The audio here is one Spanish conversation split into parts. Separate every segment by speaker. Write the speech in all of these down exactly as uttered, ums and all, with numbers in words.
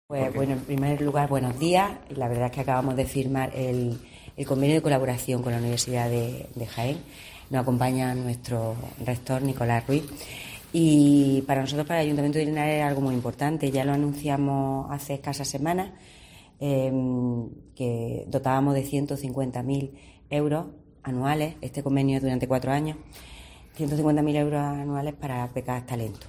Speaker 1: Pues bueno, en primer lugar, buenos días. La verdad es que acabamos de firmar el, el convenio de colaboración con la Universidad de, de Jaén. Nos acompaña nuestro rector, Nicolás Ruiz. Y para nosotros, para el Ayuntamiento de Linares, es algo muy importante. Ya lo anunciamos hace escasas semanas, eh, que dotábamos de ciento cincuenta mil euros anuales, este convenio es durante cuatro años, ciento cincuenta mil euros anuales para becas talento.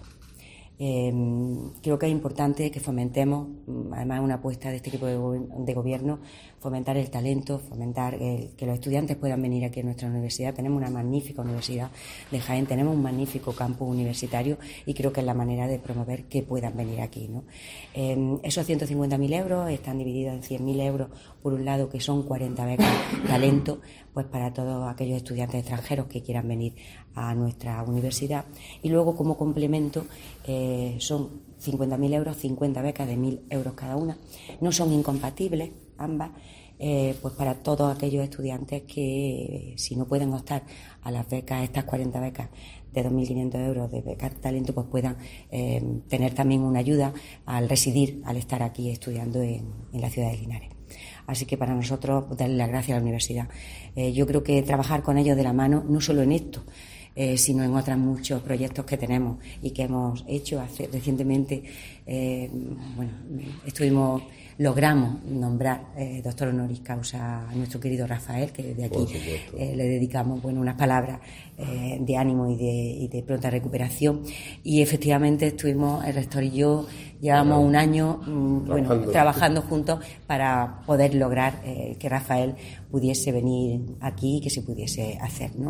Speaker 1: Eh, creo que es importante que fomentemos, además una apuesta de este equipo de, go- de gobierno, fomentar el talento, fomentar el, que los estudiantes puedan venir aquí a nuestra universidad. Tenemos una magnífica universidad de Jaén, tenemos un magnífico campus universitario y creo que es la manera de promover que puedan venir aquí, ¿no? Eh, esos ciento cincuenta mil euros están divididos en cien mil euros, por un lado, que son cuarenta becas talento, pues para todos aquellos estudiantes extranjeros que quieran venir a nuestra universidad. Y luego, como complemento, eh, son cincuenta mil euros, cincuenta becas de mil euros cada una. No son incompatibles ambas, eh, pues para todos aquellos estudiantes que, si no pueden optar a las becas, estas cuarenta becas de dos mil quinientos euros de becas de talento, pues puedan eh, tener también una ayuda al residir, al estar aquí estudiando en, en la ciudad de Linares. Así que para nosotros, darle las gracias a la universidad. Eh, yo creo que trabajar con ellos de la mano, no solo en esto, eh, sino en otros muchos proyectos que tenemos y que hemos hecho hace, recientemente. Eh, bueno, estuvimos, logramos nombrar eh, doctor honoris causa a nuestro querido Rafael, que desde aquí eh, le dedicamos bueno, unas palabras eh, de ánimo y de, y de pronta recuperación. Y efectivamente estuvimos, el rector y yo, llevamos un año mmm, bueno, trabajando. trabajando juntos para poder lograr eh, que Rafael pudiese venir aquí y que se pudiese hacer, ¿no?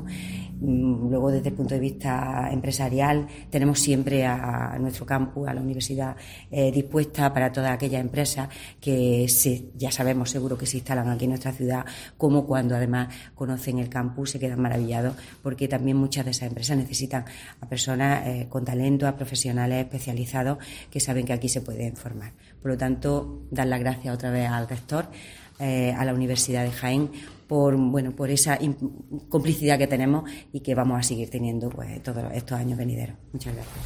Speaker 1: Mm, luego, desde el punto de vista empresarial, tenemos siempre a, a nuestro campus, a la universidad, eh, dispuesta para todas aquellas empresas que se, ya sabemos seguro que se instalan aquí en nuestra ciudad, como cuando además conocen el campus se quedan maravillados, porque también muchas de esas empresas necesitan a personas eh, con talento, a profesionales especializados que saben que aquí se pueden formar. Por lo tanto, dar las gracias otra vez al rector, eh, a la Universidad de Jaén, por bueno por esa complicidad que tenemos y que vamos a seguir teniendo pues todos estos años venideros. Muchas gracias.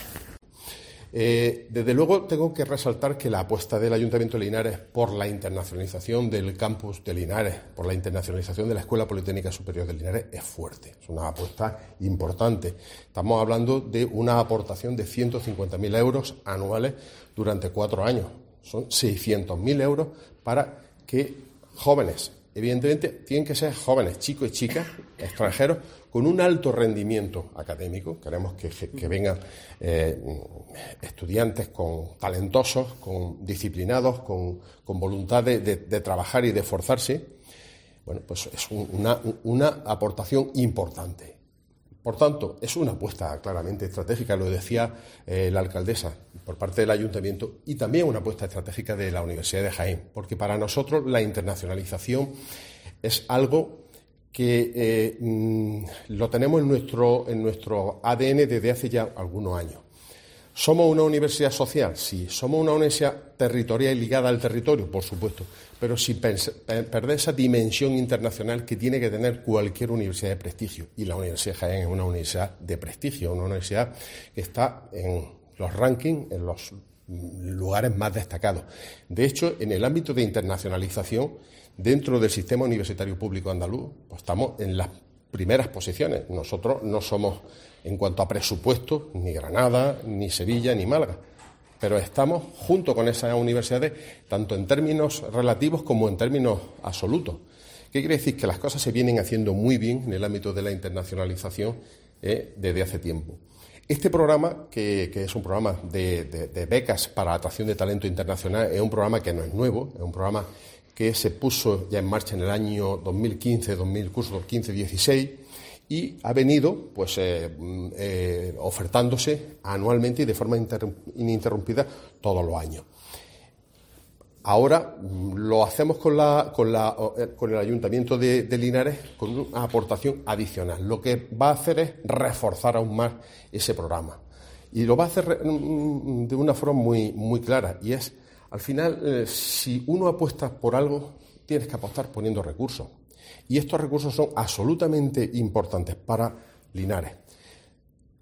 Speaker 2: Eh, desde luego tengo que resaltar que la apuesta del Ayuntamiento de Linares por la internacionalización del campus de Linares, por la internacionalización de la Escuela Politécnica Superior de Linares es fuerte, es una apuesta importante. Estamos hablando de una aportación de ciento cincuenta mil euros anuales durante cuatro años. Son seiscientos mil euros para que jóvenes, evidentemente tienen que ser jóvenes, chicos y chicas, extranjeros, con un alto rendimiento académico. Queremos que, que vengan eh, estudiantes con talentosos, con disciplinados, con, con voluntad de, de, de trabajar y de esforzarse. Bueno, pues es un, una, una aportación importante. Por tanto, es una apuesta claramente estratégica, lo decía eh, la alcaldesa, por parte del Ayuntamiento, y también una apuesta estratégica de la Universidad de Jaén, porque para nosotros la internacionalización es algo que eh, mmm, lo tenemos en nuestro, en nuestro A D N desde hace ya algunos años. ¿Somos una universidad social? Sí. ¿Somos una universidad territorial y ligada al territorio? Por supuesto. Pero sin perder esa dimensión internacional que tiene que tener cualquier universidad de prestigio. Y la Universidad de Jaén es una universidad de prestigio, una universidad que está en los rankings, en los lugares más destacados. De hecho, en el ámbito de internacionalización, dentro del sistema universitario público andaluz, pues estamos en las primeras posiciones. Nosotros no somos, en cuanto a presupuesto, ni Granada, ni Sevilla, ni Málaga, pero estamos junto con esas universidades, tanto en términos relativos como en términos absolutos. ¿Qué quiere decir? Que las cosas se vienen haciendo muy bien en el ámbito de la internacionalización eh, desde hace tiempo. Este programa, que, que es un programa de, de, de becas para atracción de talento internacional, es un programa que no es nuevo, es un programa que se puso ya en marcha en el año dos mil quince, dos mil, curso dos mil quince dieciséis, y ha venido pues eh, eh, ofertándose anualmente y de forma ininterrumpida todos los años. Ahora lo hacemos con, la, con, la, con el Ayuntamiento de, de Linares con una aportación adicional. Lo que va a hacer es reforzar aún más ese programa. Y lo va a hacer de una forma muy, muy clara, y es, al final, eh, si uno apuesta por algo, tienes que apostar poniendo recursos. Y estos recursos son absolutamente importantes para Linares.